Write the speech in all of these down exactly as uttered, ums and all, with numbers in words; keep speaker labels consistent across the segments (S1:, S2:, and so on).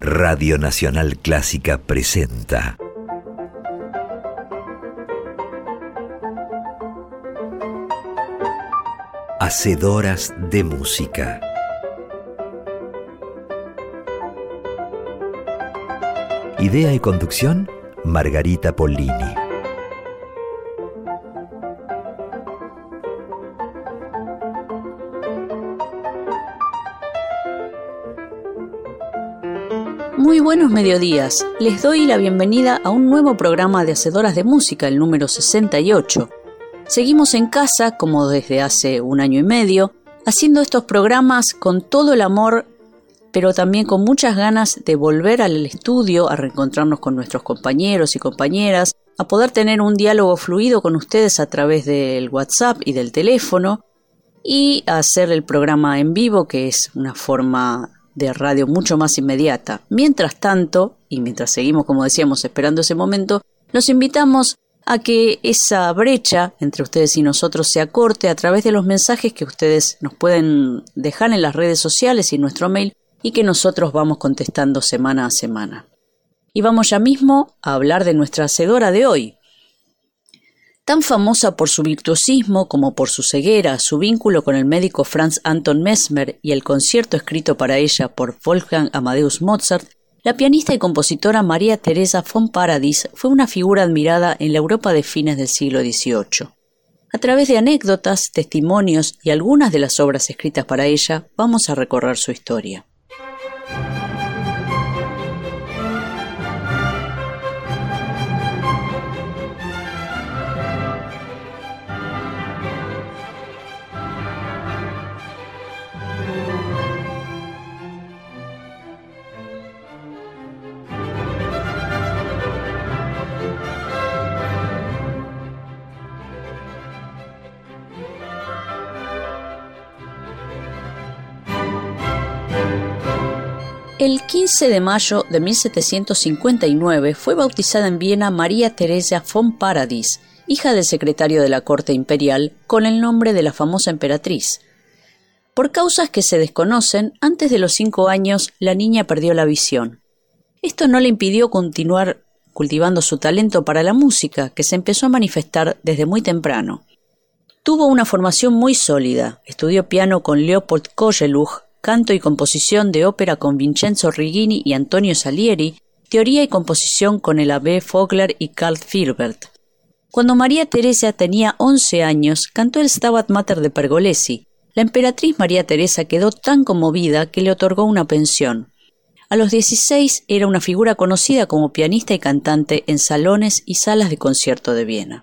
S1: Radio Nacional Clásica presenta Hacedoras de Música. Idea y conducción, Margarita Pollini.
S2: Muy buenos mediodías. Les doy la bienvenida a un nuevo programa de Hacedoras de Música, el número sesenta y ocho. Seguimos en casa, como desde hace un año y medio, haciendo estos programas con todo el amor, pero también con muchas ganas de volver al estudio, a reencontrarnos con nuestros compañeros y compañeras, a poder tener un diálogo fluido con ustedes a través del WhatsApp y del teléfono, y a hacer el programa en vivo, que es una forma de radio mucho más inmediata. Mientras tanto, y mientras seguimos, como decíamos, esperando ese momento, los invitamos a que esa brecha entre ustedes y nosotros se acorte a través de los mensajes que ustedes nos pueden dejar en las redes sociales y nuestro mail, y que nosotros vamos contestando semana a semana. Y vamos ya mismo a hablar de nuestra hacedora de hoy. Tan famosa por su virtuosismo como por su ceguera, su vínculo con el médico Franz Anton Mesmer y el concierto escrito para ella por Wolfgang Amadeus Mozart, la pianista y compositora María Teresa von Paradis fue una figura admirada en la Europa de fines del siglo dieciocho. A través de anécdotas, testimonios y algunas de las obras escritas para ella, vamos a recorrer su historia. El quince de mayo de mil setecientos cincuenta y nueve fue bautizada en Viena María Teresa von Paradis, hija del secretario de la corte imperial, con el nombre de la famosa emperatriz. Por causas que se desconocen, antes de los cinco años la niña perdió la visión. Esto no le impidió continuar cultivando su talento para la música, que se empezó a manifestar desde muy temprano. Tuvo una formación muy sólida, estudió piano con Leopold Kozeluch, canto y composición de ópera con Vincenzo Rigini y Antonio Salieri, teoría y composición con el Abbé Vogler y Karl Fierbert. Cuando María Teresa tenía once años, cantó el Stabat Mater de Pergolesi. La emperatriz María Teresa quedó tan conmovida que le otorgó una pensión. A los dieciséis era una figura conocida como pianista y cantante en salones y salas de concierto de Viena.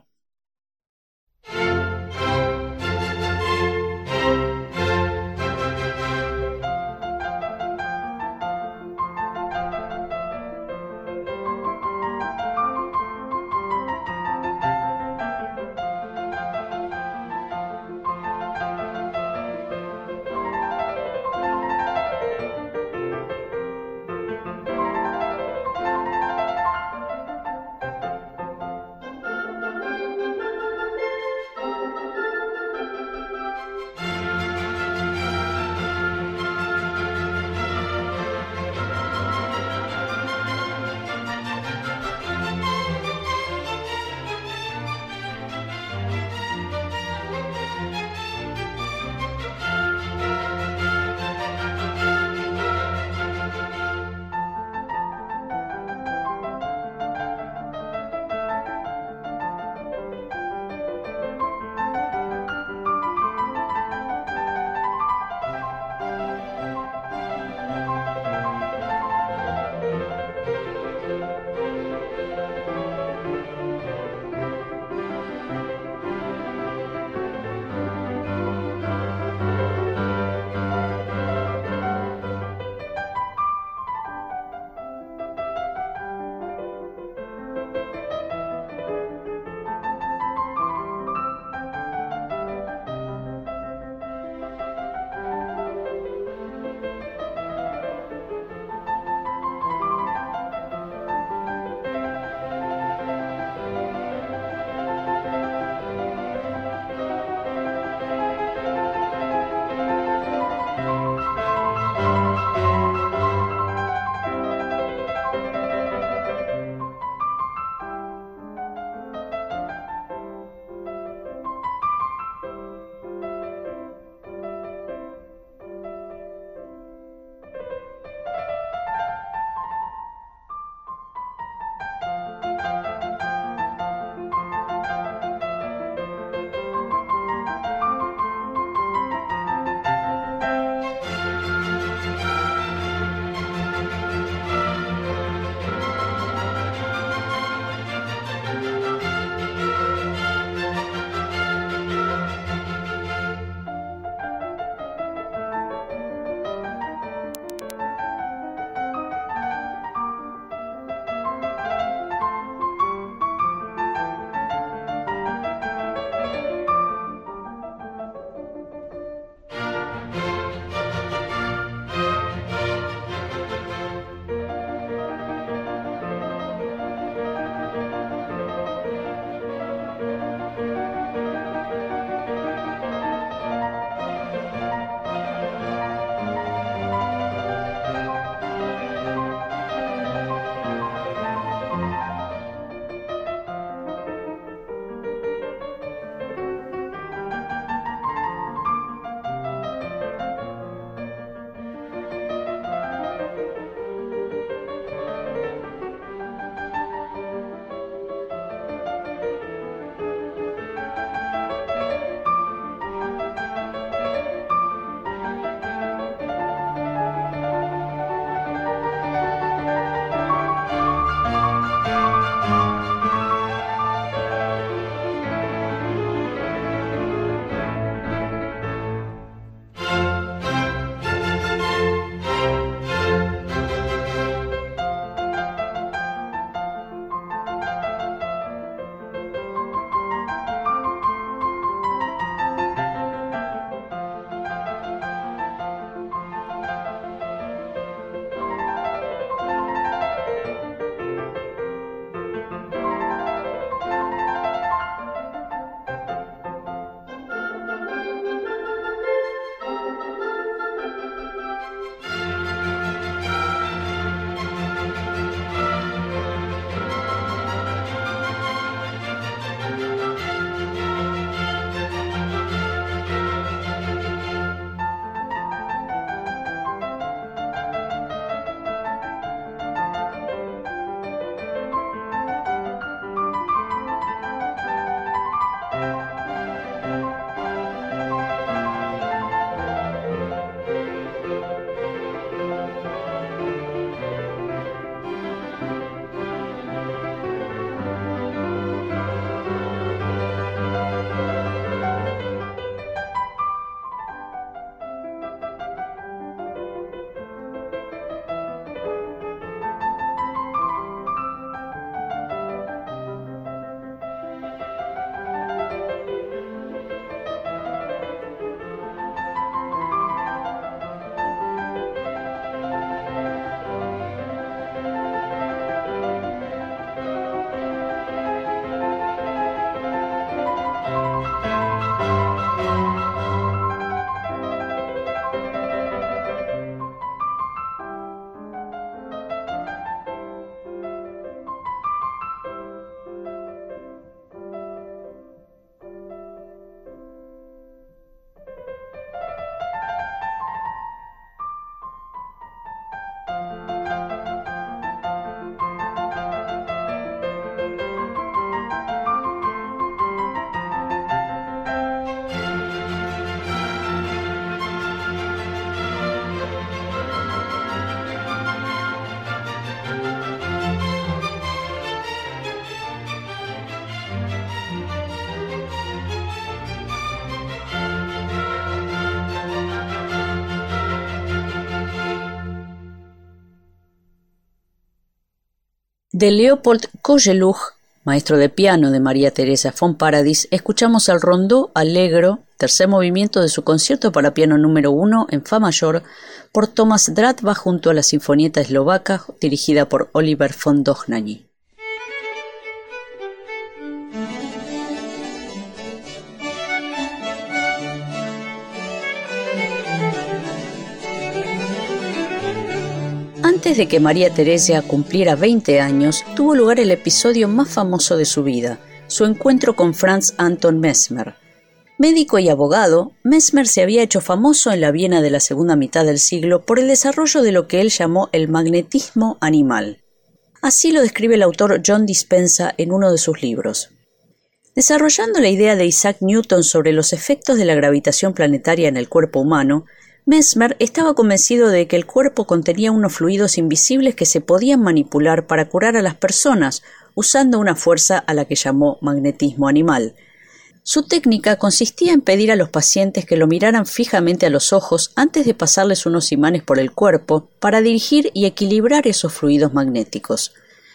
S2: De Leopold Kozeluch, maestro de piano de María Teresa von Paradis, escuchamos el rondó Allegro, tercer movimiento de su concierto para piano número uno en fa mayor por Thomas Dratba junto a la Sinfonieta Eslovaca dirigida por Oliver von Dohnanyi. Antes de que María Teresa cumpliera veinte años, tuvo lugar el episodio más famoso de su vida, su encuentro con Franz Anton Mesmer. Médico y abogado, Mesmer se había hecho famoso en la Viena de la segunda mitad del siglo por el desarrollo de lo que él llamó el magnetismo animal. Así lo describe el autor John Dispenza en uno de sus libros. Desarrollando la idea de Isaac Newton sobre los efectos de la gravitación planetaria en el cuerpo humano, Mesmer estaba convencido de que el cuerpo contenía unos fluidos invisibles que se podían manipular para curar a las personas usando una fuerza a la que llamó magnetismo animal. Su técnica consistía en pedir a los pacientes que lo miraran fijamente a los ojos antes de pasarles unos imanes por el cuerpo para dirigir y equilibrar esos fluidos magnéticos.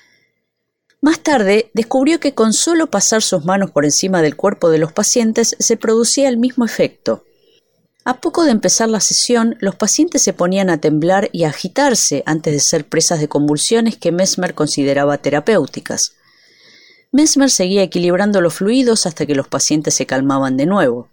S2: Más tarde, descubrió que con solo pasar sus manos por encima del cuerpo de los pacientes se producía el mismo efecto. A poco de empezar la sesión, los pacientes se ponían a temblar y a agitarse antes de ser presas de convulsiones que Mesmer consideraba terapéuticas. Mesmer seguía equilibrando los fluidos hasta que los pacientes se calmaban de nuevo.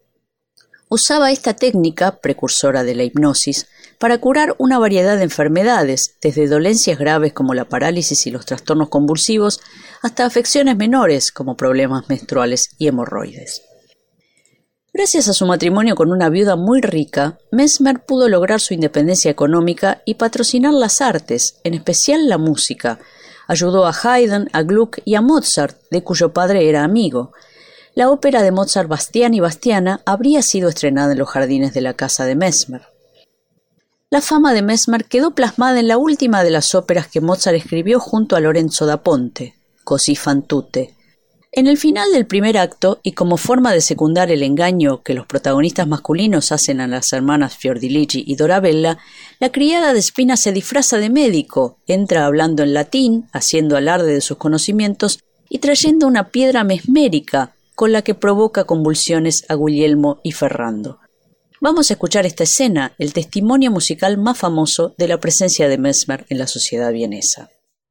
S2: Usaba esta técnica, precursora de la hipnosis, para curar una variedad de enfermedades, desde dolencias graves como la parálisis y los trastornos convulsivos, hasta afecciones menores como problemas menstruales y hemorroides. Gracias a su matrimonio con una viuda muy rica, Mesmer pudo lograr su independencia económica y patrocinar las artes, en especial la música. Ayudó a Haydn, a Gluck y a Mozart, de cuyo padre era amigo. La ópera de Mozart Bastián y Bastiana habría sido estrenada en los jardines de la casa de Mesmer. La fama de Mesmer quedó plasmada en la última de las óperas que Mozart escribió junto a Lorenzo da Ponte, Così fan tutte. En el final del primer acto, y como forma de secundar el engaño que los protagonistas masculinos hacen a las hermanas Fiordiligi y Dorabella, la criada de Spina se disfraza de médico, entra hablando en latín, haciendo alarde de sus conocimientos y trayendo una piedra mesmérica con la que provoca convulsiones a Guglielmo y Ferrando. Vamos a escuchar esta escena, el testimonio musical más famoso de la presencia de Mesmer en la sociedad vienesa.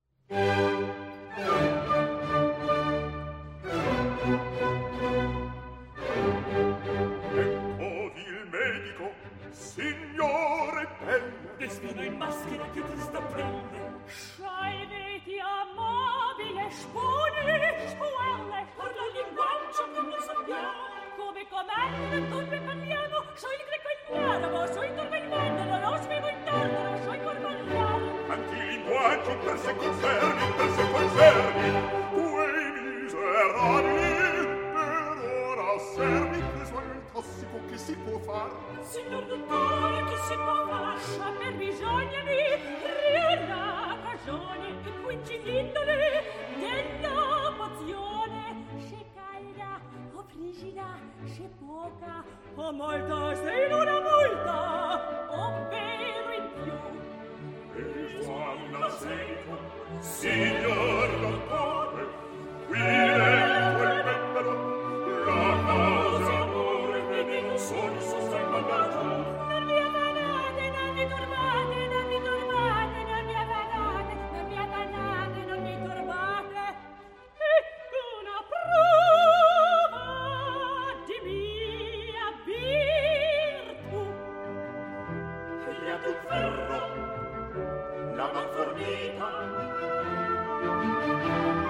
S3: Soy il greco in arabo, soy torba in mandalo, lo spiego in tardaro, soy cormaliano. Anche il linguaggio per se conservi, per se conservi, quei miserabili, per ora osservi che sono il tossico che si può far. Signor dottore, che si può far? A me bisogna di riella cagione, e quinci l'indole della pozione. C'è calda, o frigida, c'è poca, o molta, se in una multa, o vero in più. E quando seco, signor dottore, qui è quel membro, la causa amore, vedi non sono sostai mandato. Non vi avvanate, non vi turbate, non vi turbate, non vi avvanate, non vi avvanate, non vi turbate. E una prova di mia virtù. Gli ha più ferro, la man fornita,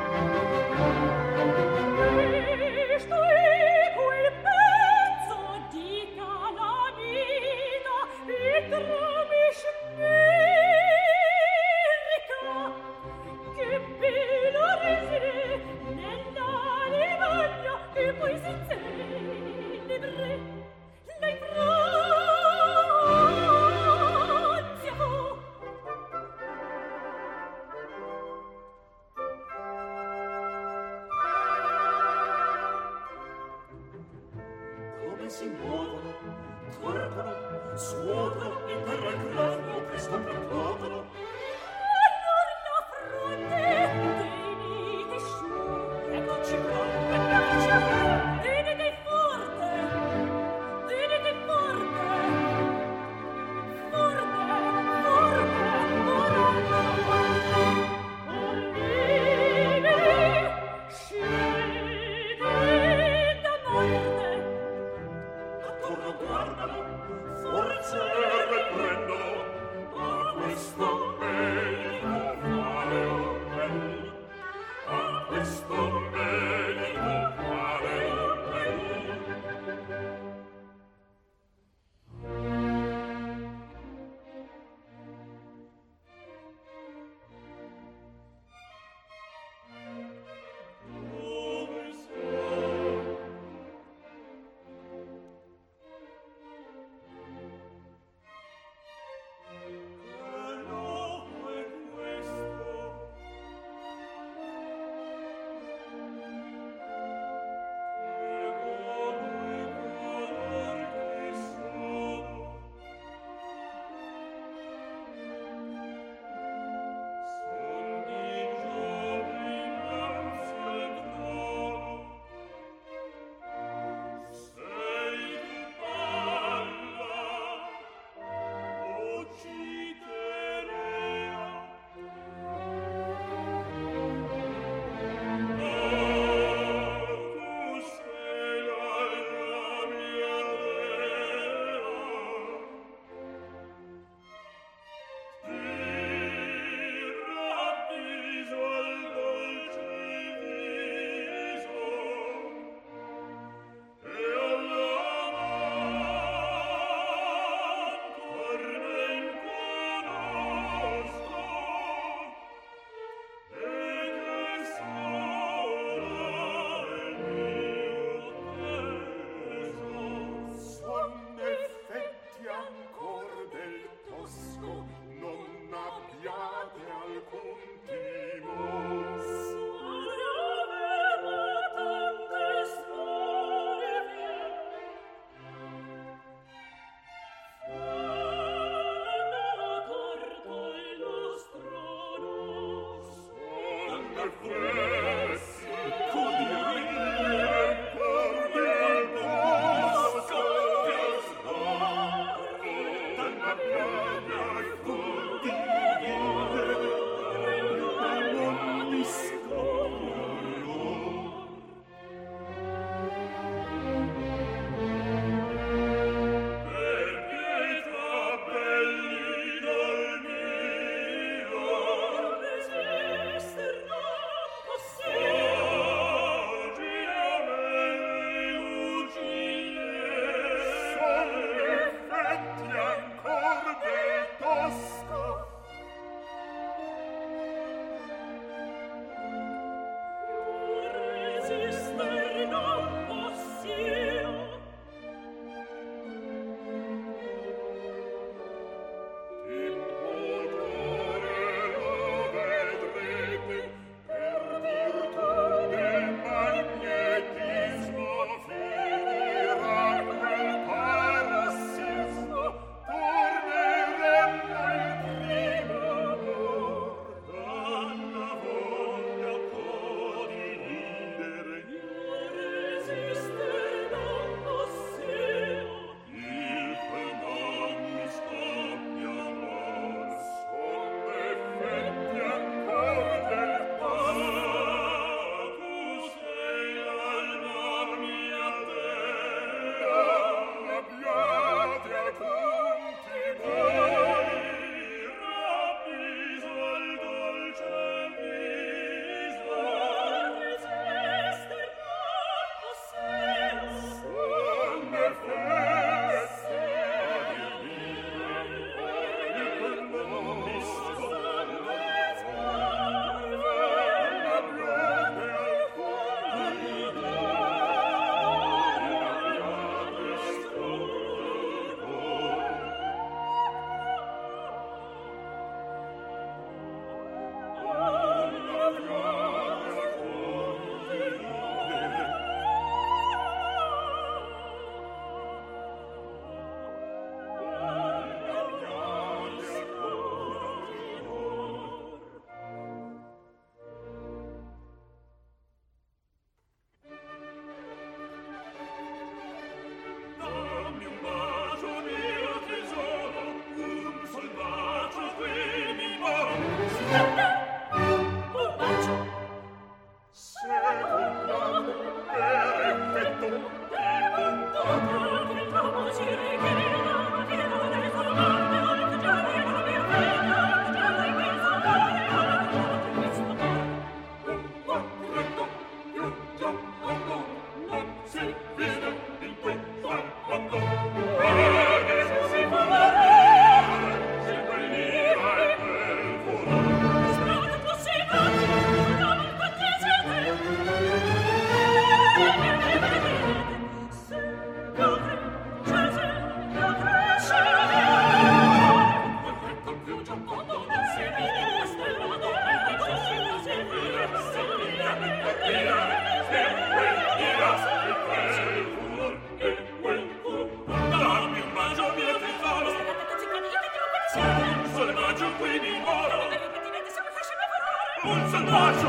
S3: un salvaggio,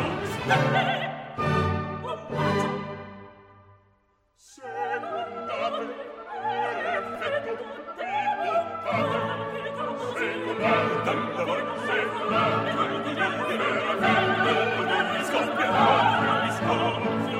S3: un bacio. Secundate, effetto tutti puntate. Secundate, secundate, scoppierà il scoppio.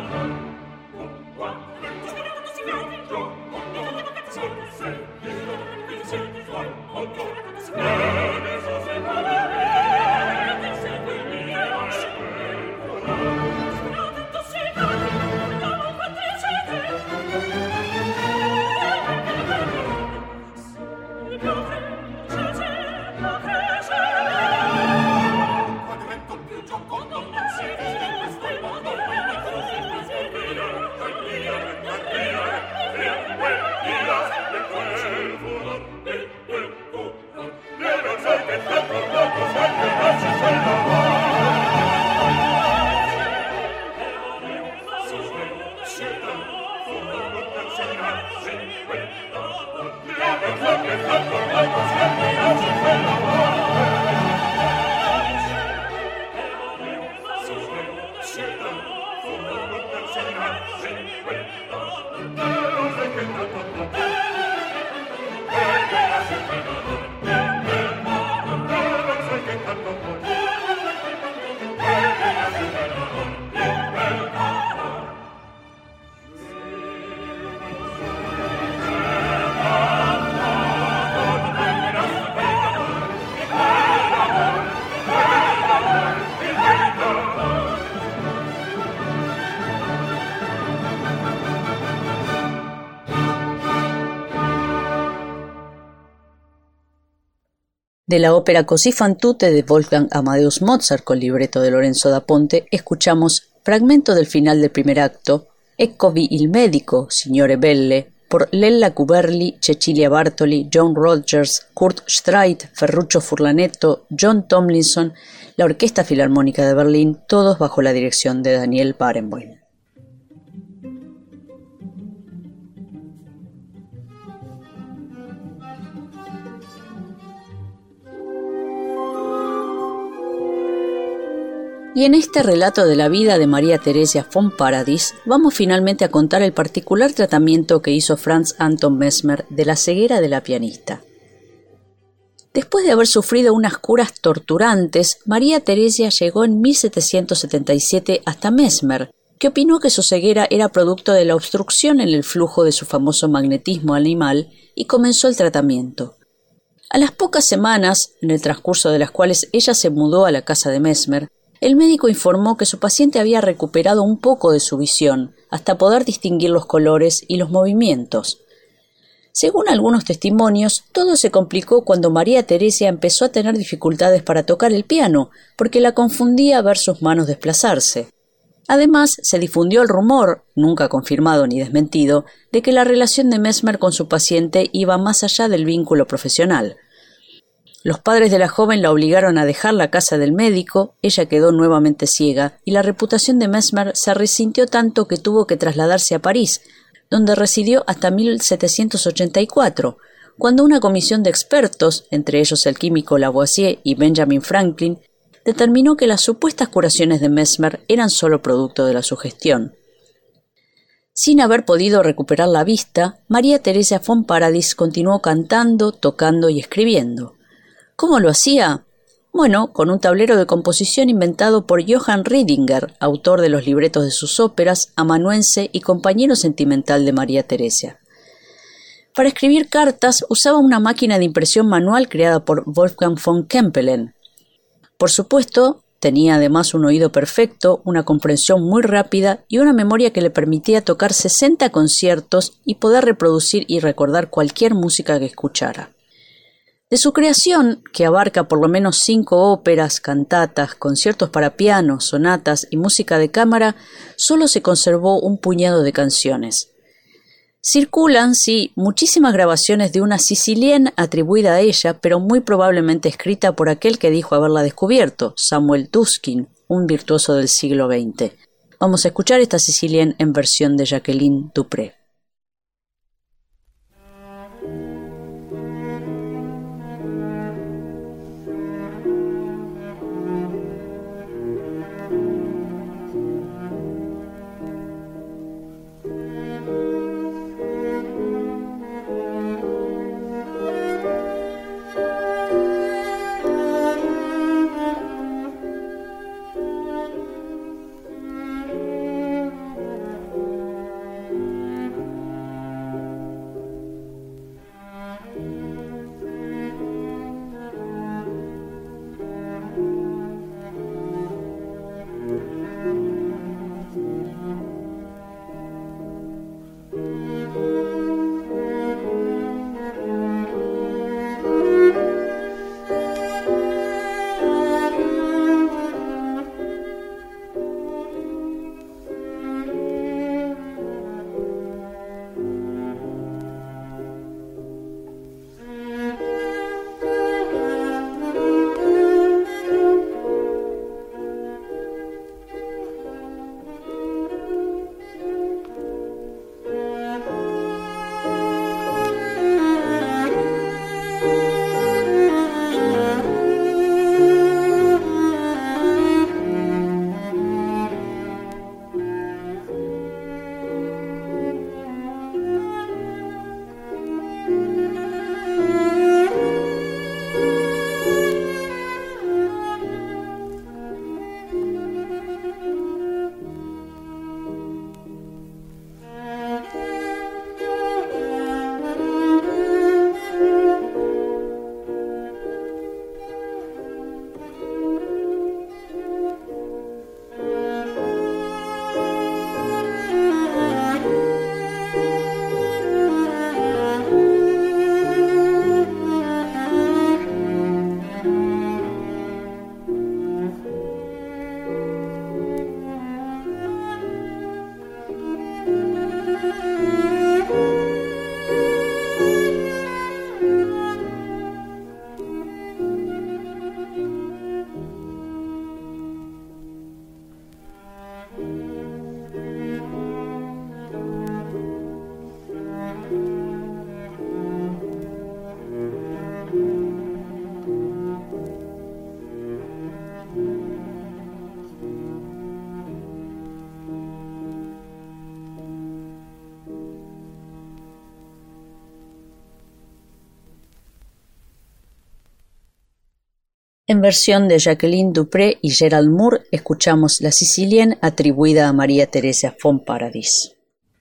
S2: De la ópera Così fan tutte de Wolfgang Amadeus Mozart con libreto de Lorenzo da Ponte, escuchamos fragmento del final del primer acto, Eccovi il medico, signore belle, por Lella Cuberli, Cecilia Bartoli, John Rodgers, Kurt Streit, Ferruccio Furlanetto, John Tomlinson, la Orquesta Filarmónica de Berlín, todos bajo la dirección de Daniel Barenboim. Y en este relato de la vida de María Theresia von Paradis, vamos finalmente a contar el particular tratamiento que hizo Franz Anton Mesmer de la ceguera de la pianista. Después de haber sufrido unas curas torturantes, María Theresia llegó en mil setecientos setenta y siete hasta Mesmer, que opinó que su ceguera era producto de la obstrucción en el flujo de su famoso magnetismo animal y comenzó el tratamiento. A las pocas semanas, en el transcurso de las cuales ella se mudó a la casa de Mesmer, el médico informó que su paciente había recuperado un poco de su visión, hasta poder distinguir los colores y los movimientos. Según algunos testimonios, todo se complicó cuando María Theresia empezó a tener dificultades para tocar el piano, porque la confundía ver sus manos desplazarse. Además, se difundió el rumor, nunca confirmado ni desmentido, de que la relación de Mesmer con su paciente iba más allá del vínculo profesional. Los padres de la joven la obligaron a dejar la casa del médico, ella quedó nuevamente ciega, y la reputación de Mesmer se resintió tanto que tuvo que trasladarse a París, donde residió hasta mil setecientos ochenta y cuatro, cuando una comisión de expertos, entre ellos el químico Lavoisier y Benjamin Franklin, determinó que las supuestas curaciones de Mesmer eran solo producto de la sugestión. Sin haber podido recuperar la vista, María Theresia von Paradis continuó cantando, tocando y escribiendo. ¿Cómo lo hacía? Bueno, con un tablero de composición inventado por Johann Riedinger, autor de los libretos de sus óperas, amanuense y compañero sentimental de María Theresia. Para escribir cartas usaba una máquina de impresión manual creada por Wolfgang von Kempelen. Por supuesto, tenía además un oído perfecto, una comprensión muy rápida y una memoria que le permitía tocar sesenta conciertos y poder reproducir y recordar cualquier música que escuchara. De su creación, que abarca por lo menos cinco óperas, cantatas, conciertos para piano, sonatas y música de cámara, solo se conservó un puñado de canciones. Circulan, sí, muchísimas grabaciones de una Sicilienne atribuida a ella, pero muy probablemente escrita por aquel que dijo haberla descubierto, Samuel Tuskin, un virtuoso del siglo veinte. Vamos a escuchar esta Sicilienne en versión de Jacqueline Dupré. En versión de Jacqueline Dupré y Gerald Moore, escuchamos La Sicilienne, atribuida a María Teresa von Paradis.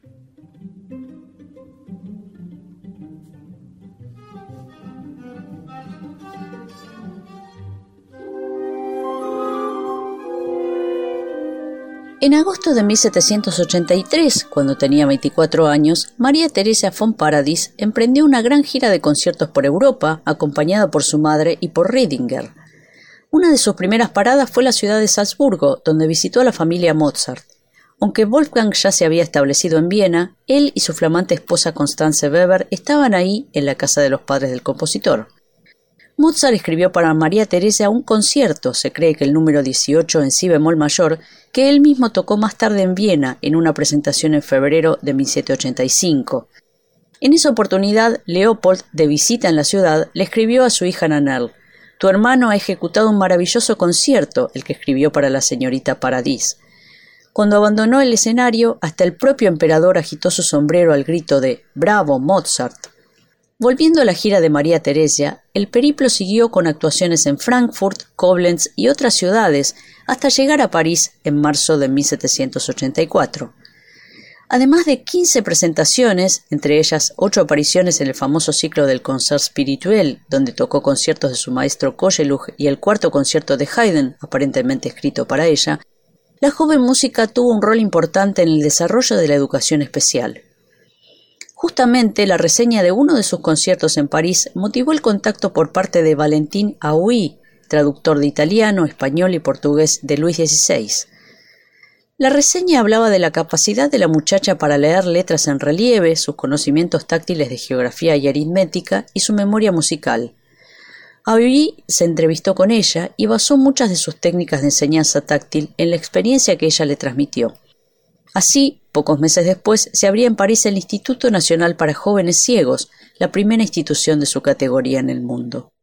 S2: En agosto de mil setecientos ochenta y tres, cuando tenía veinticuatro años, María Teresa von Paradis emprendió una gran gira de conciertos por Europa, acompañada por su madre y por Riedinger. Una de sus primeras paradas fue la ciudad de Salzburgo, donde visitó a la familia Mozart. Aunque Wolfgang ya se había establecido en Viena, él y su flamante esposa Constanze Weber estaban ahí en la casa de los padres del compositor. Mozart escribió para María Teresa un concierto, se cree que el número dieciocho en si bemol mayor, que él mismo tocó más tarde en Viena en una presentación en febrero de mil setecientos ochenta y cinco. En esa oportunidad, Leopold, de visita en la ciudad, le escribió a su hija Nannerl: «Tu hermano ha ejecutado un maravilloso concierto», el que escribió para la señorita Paradis. Cuando abandonó el escenario, hasta el propio emperador agitó su sombrero al grito de «¡Bravo, Mozart!». Volviendo a la gira de María Teresa, el periplo siguió con actuaciones en Frankfurt, Koblenz y otras ciudades, hasta llegar a París en marzo de mil setecientos ochenta y cuatro. Además de quince presentaciones, entre ellas ocho apariciones en el famoso ciclo del Concert Spirituel, donde tocó conciertos de su maestro Kozeluch y el cuarto concierto de Haydn, aparentemente escrito para ella, la joven música tuvo un rol importante en el desarrollo de la educación especial. Justamente la reseña de uno de sus conciertos en París motivó el contacto por parte de Valentín Hauy, traductor de italiano, español y portugués de Luis dieciséis. La reseña hablaba de la capacidad de la muchacha para leer letras en relieve, sus conocimientos táctiles de geografía y aritmética y su memoria musical. Hauy se entrevistó con ella y basó muchas de sus técnicas de enseñanza táctil en la experiencia que ella le transmitió. Así, pocos meses después, se abría en París el Instituto Nacional para Jóvenes Ciegos, la primera institución de su categoría en el mundo.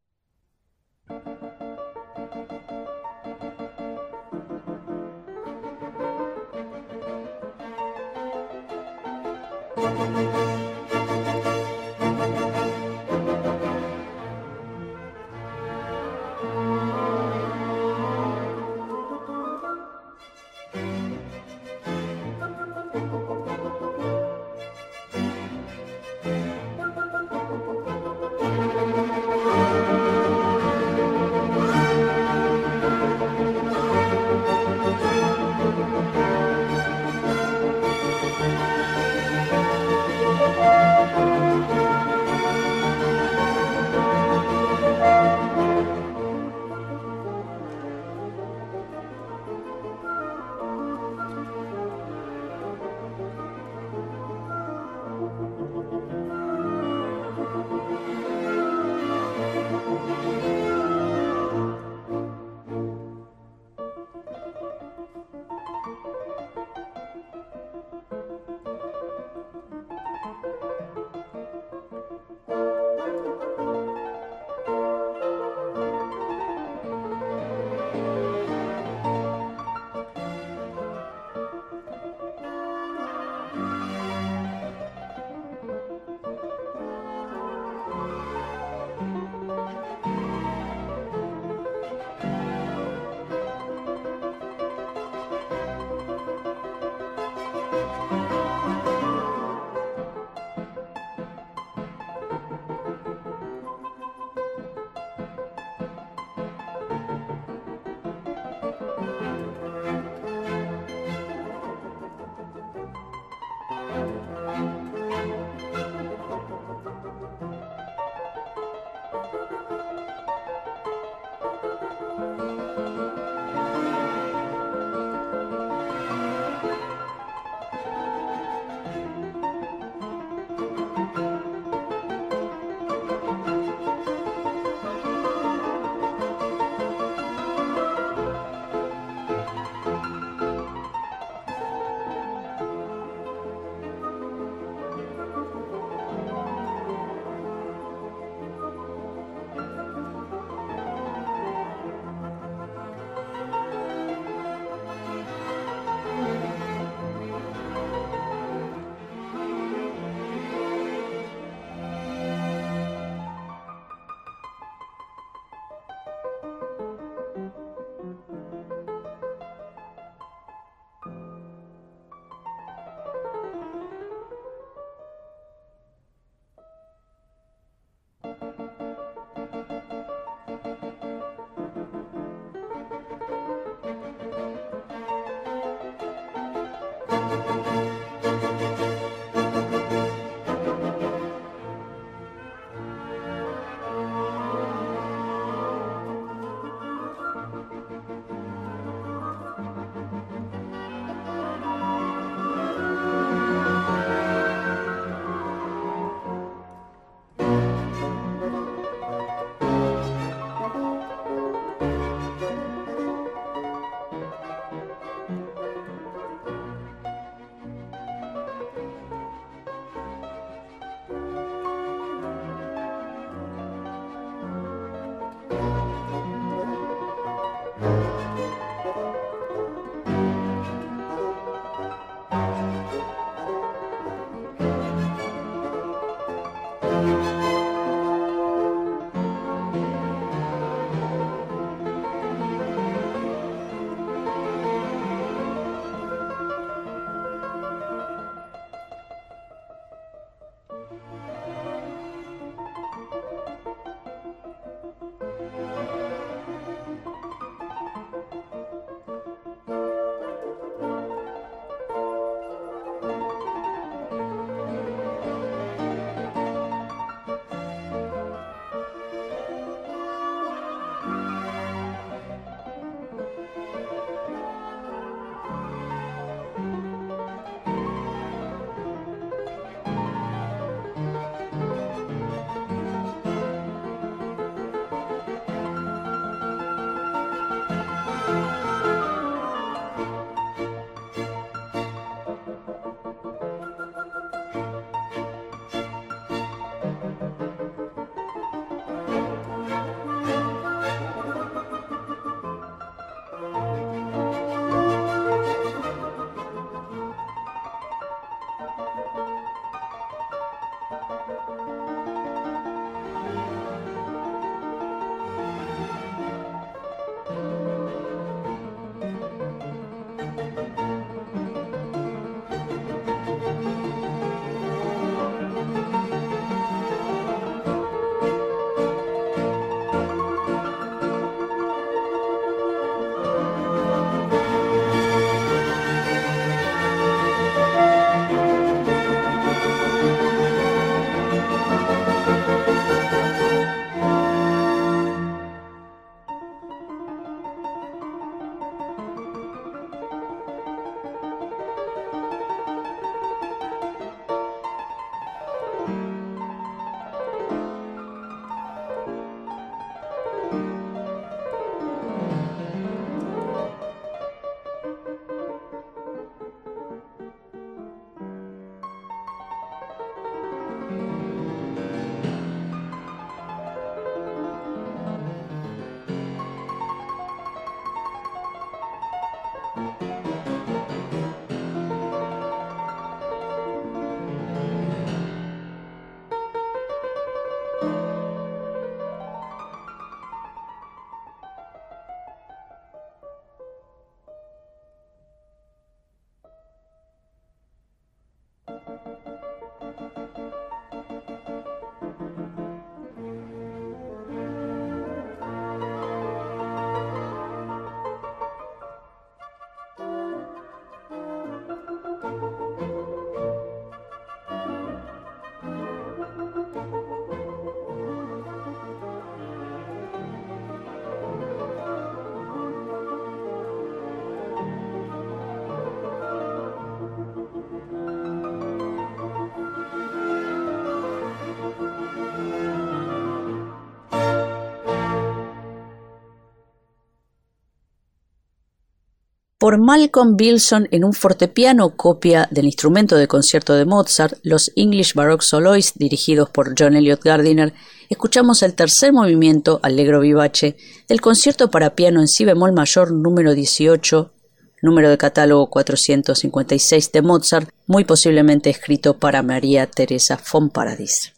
S2: Por Malcolm Bilson en un fortepiano, copia del instrumento de concierto de Mozart, los English Baroque Soloists, dirigidos por John Eliot Gardiner, escuchamos el tercer movimiento, Allegro vivace, del concierto para piano en si bemol mayor número dieciocho, número de catálogo cuatrocientos cincuenta y seis de Mozart, muy posiblemente escrito para María Teresa von Paradis.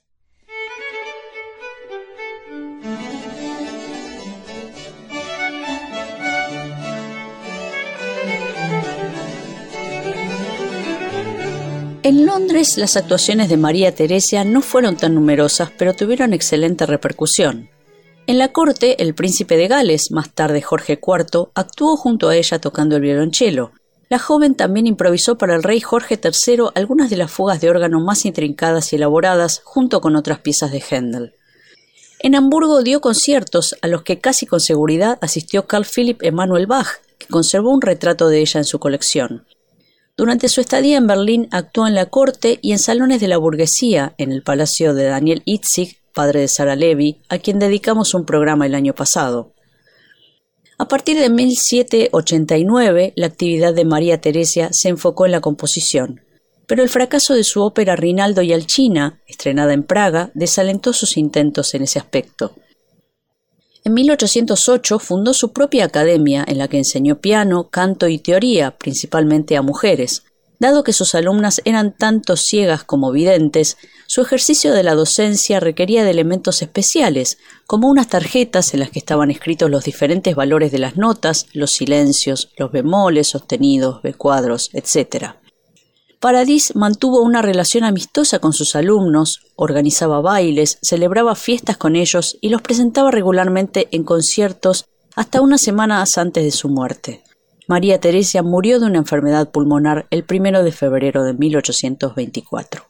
S2: En Londres, las actuaciones de María Teresa no fueron tan numerosas, pero tuvieron excelente repercusión. En la corte, el príncipe de Gales, más tarde Jorge cuarto, actuó junto a ella tocando el violonchelo. La joven también improvisó para el rey Jorge tercero algunas de las fugas de órgano más intrincadas y elaboradas, junto con otras piezas de Händel. En Hamburgo dio conciertos a los que casi con seguridad asistió Carl Philipp Emanuel Bach, que conservó un retrato de ella en su colección. Durante su estadía en Berlín actuó en la corte y en salones de la burguesía, en el palacio de Daniel Itzig, padre de Sara Levy, a quien dedicamos un programa el año pasado. A partir de mil setecientos ochenta y nueve, la actividad de María Teresa se enfocó en la composición, pero el fracaso de su ópera Rinaldo y Alcina, estrenada en Praga, desalentó sus intentos en ese aspecto. En mil ochocientos ocho fundó su propia academia en la que enseñó piano, canto y teoría, principalmente a mujeres. Dado que sus alumnas eran tanto ciegas como videntes, su ejercicio de la docencia requería de elementos especiales, como unas tarjetas en las que estaban escritos los diferentes valores de las notas, los silencios, los bemoles, sostenidos, becuadros, etcétera. Paradis mantuvo una relación amistosa con sus alumnos, organizaba bailes, celebraba fiestas con ellos y los presentaba regularmente en conciertos hasta unas semanas antes de su muerte. María Teresa murió de una enfermedad pulmonar el primero de febrero de mil ochocientos veinticuatro.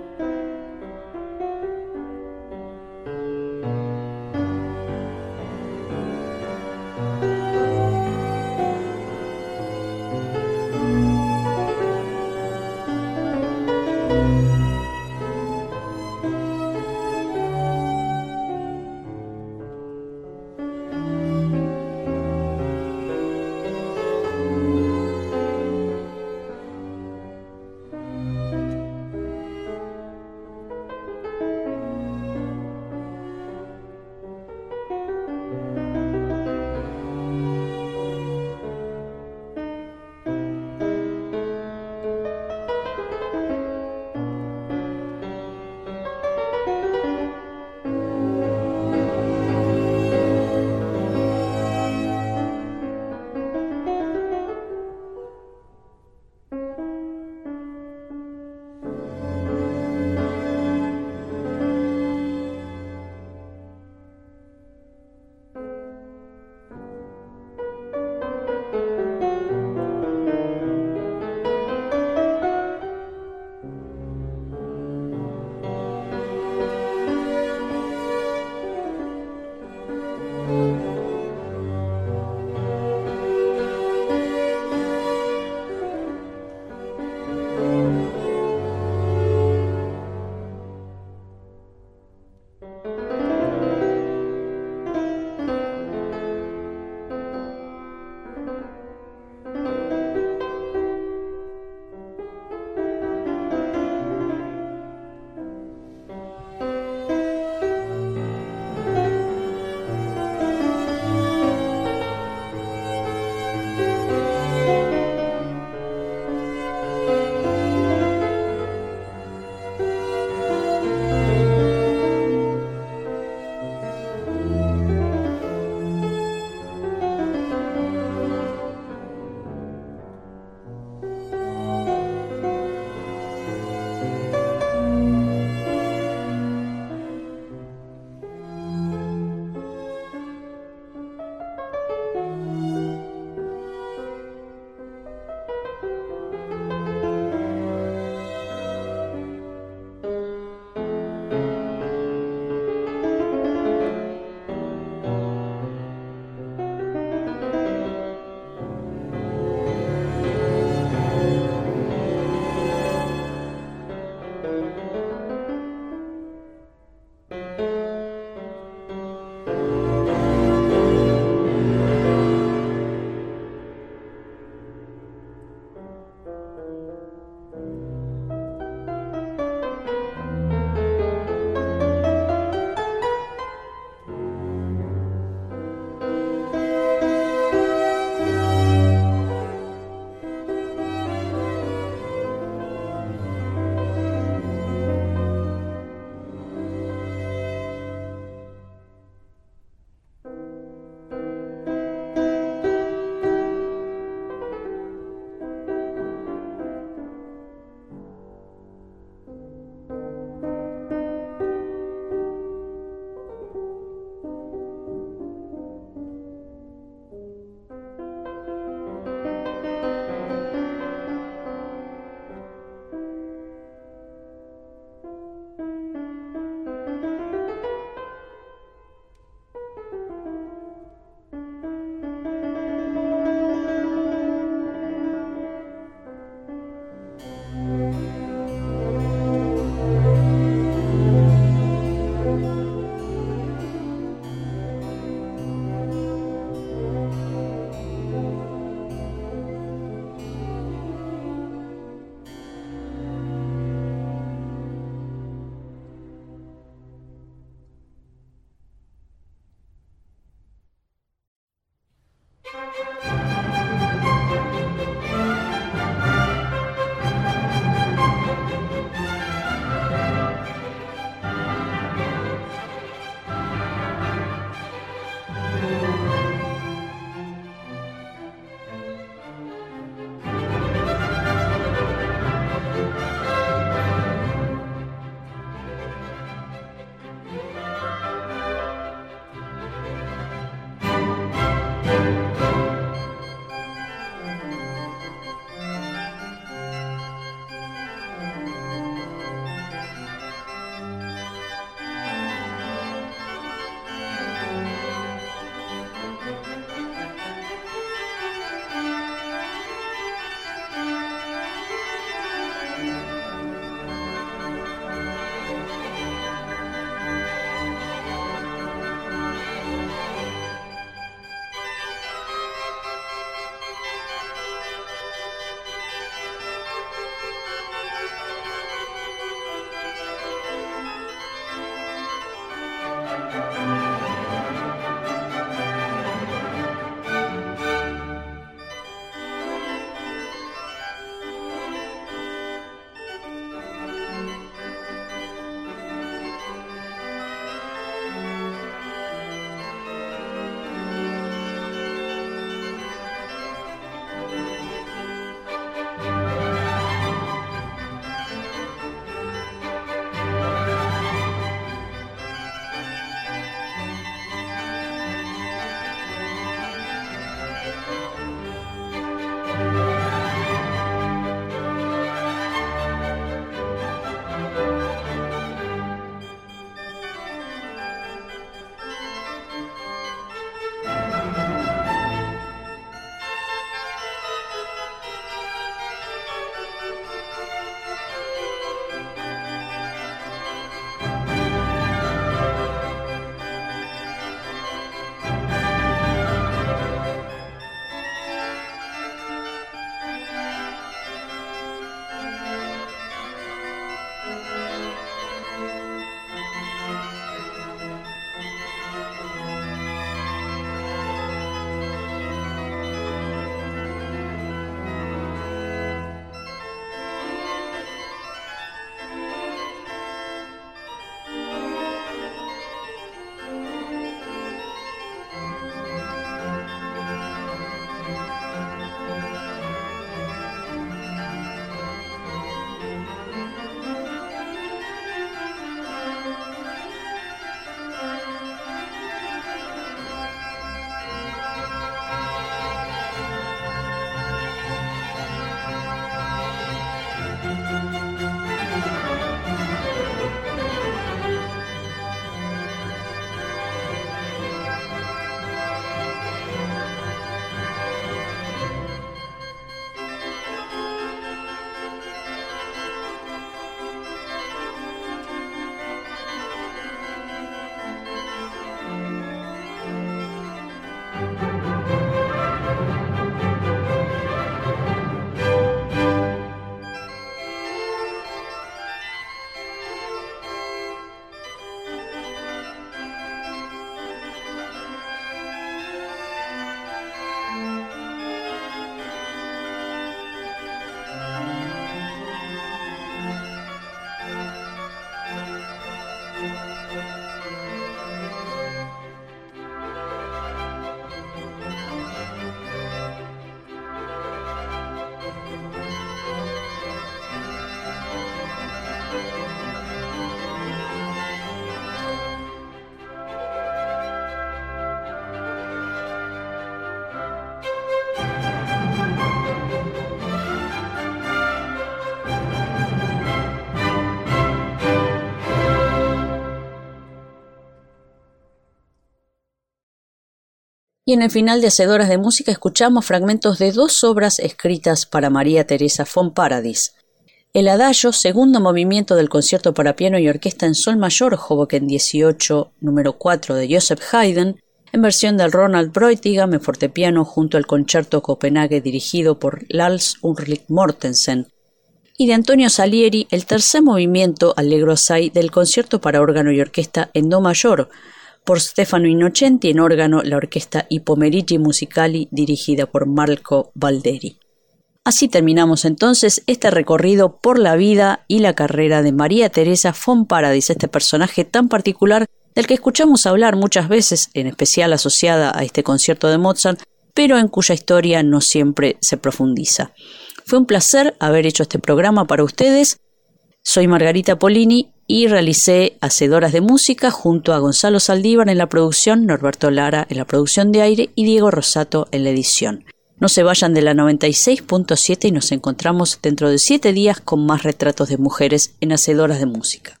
S2: Y en el final de Hacedoras de Música escuchamos fragmentos de dos obras escritas para María Teresa von Paradis. El Adagio, segundo movimiento del concierto para piano y orquesta en sol mayor, Hoboken dieciocho, número cuatro de Joseph Haydn, en versión del Ronald Breutigam en fortepiano junto al Concerto Copenhague dirigido por Lars Ulrik Mortensen, y de Antonio Salieri, el tercer movimiento Allegro assai del concierto para órgano y orquesta en do mayor, por Stefano Innocenti en órgano la orquesta I Pomeriggi Musicali dirigida por Marco Balderi. Así terminamos entonces este recorrido por la vida y la carrera de María Teresa von Paradis, este personaje tan particular del que escuchamos hablar muchas veces, en especial asociada a este concierto de Mozart, pero en cuya historia no siempre se profundiza. Fue un placer haber hecho este programa para ustedes. Soy Margarita Polini y realicé Hacedoras de Música junto a Gonzalo Saldívar en la producción, Norberto Lara en la producción de aire y Diego Rosato en la edición. No se vayan de la noventa y seis punto siete y nos encontramos dentro de siete días con más retratos de mujeres en Hacedoras de Música.